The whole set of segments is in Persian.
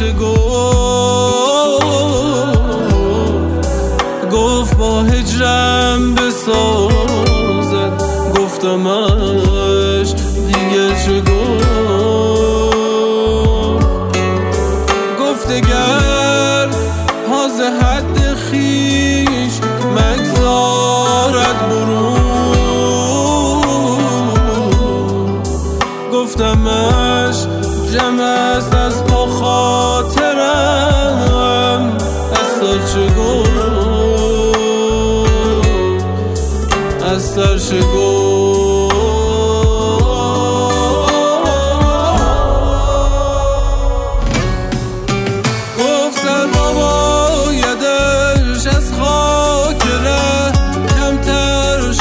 چه گفت با هجرم بسازد، گفتمش دیگه چه گفت دگر حاز حد خیش مگذارد برون، گفتمش جمع است از با خاطرم از سر چه از سر چه گفت سر بابایدش از خاک ره کمتر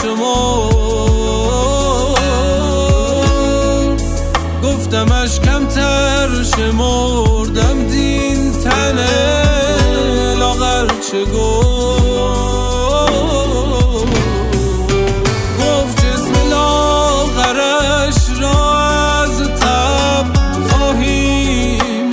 شمرد، گفتمش کمتر شمردم دین تنه لاغر چه گفت جسم لاغرش را از تب خواهیم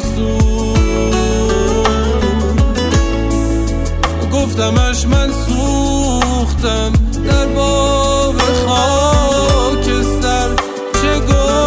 سوخت، گفتمش من سوختم در باب خاکستر چه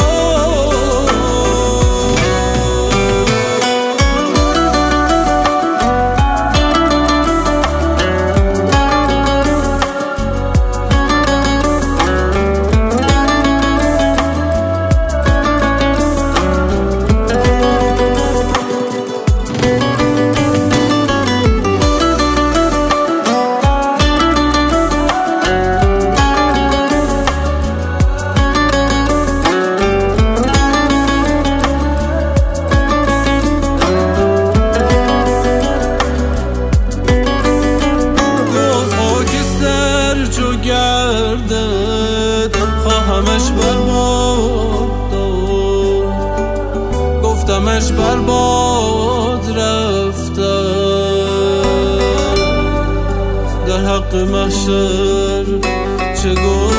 گردد خواهمش برباد داد، گفتمش برباد رفته در حق محشر چه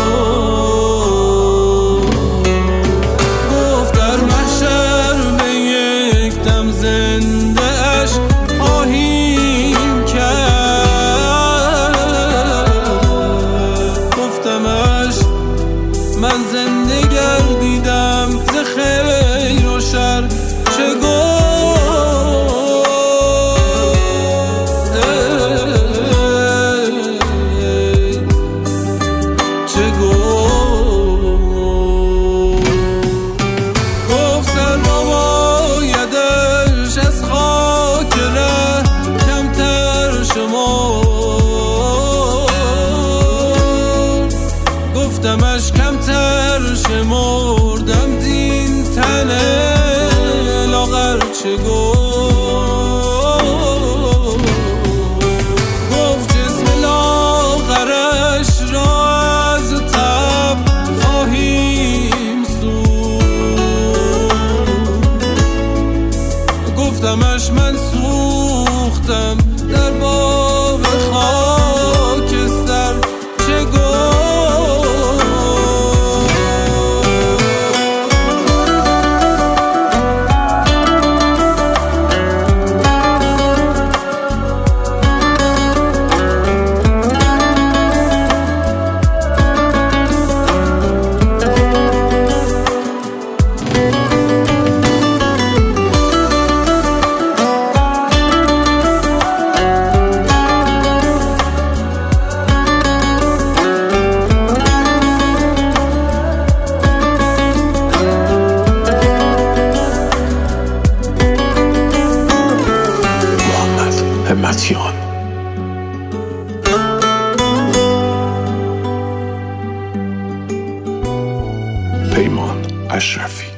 گفت در محشر به یک دم زنده اش خواهیم کرد، من زنده گردیدم ز خیر و شر چه گفت سر بابایدش از خاک ره کمتر شمرد، گفتمش کمتر شمردم دین تنه لاغر چه گفت جسم لاغرش را از تب خواهیم سوخت، گفتمش من سوختم در باب خاکستر چه همتیان پیمان اشرفی.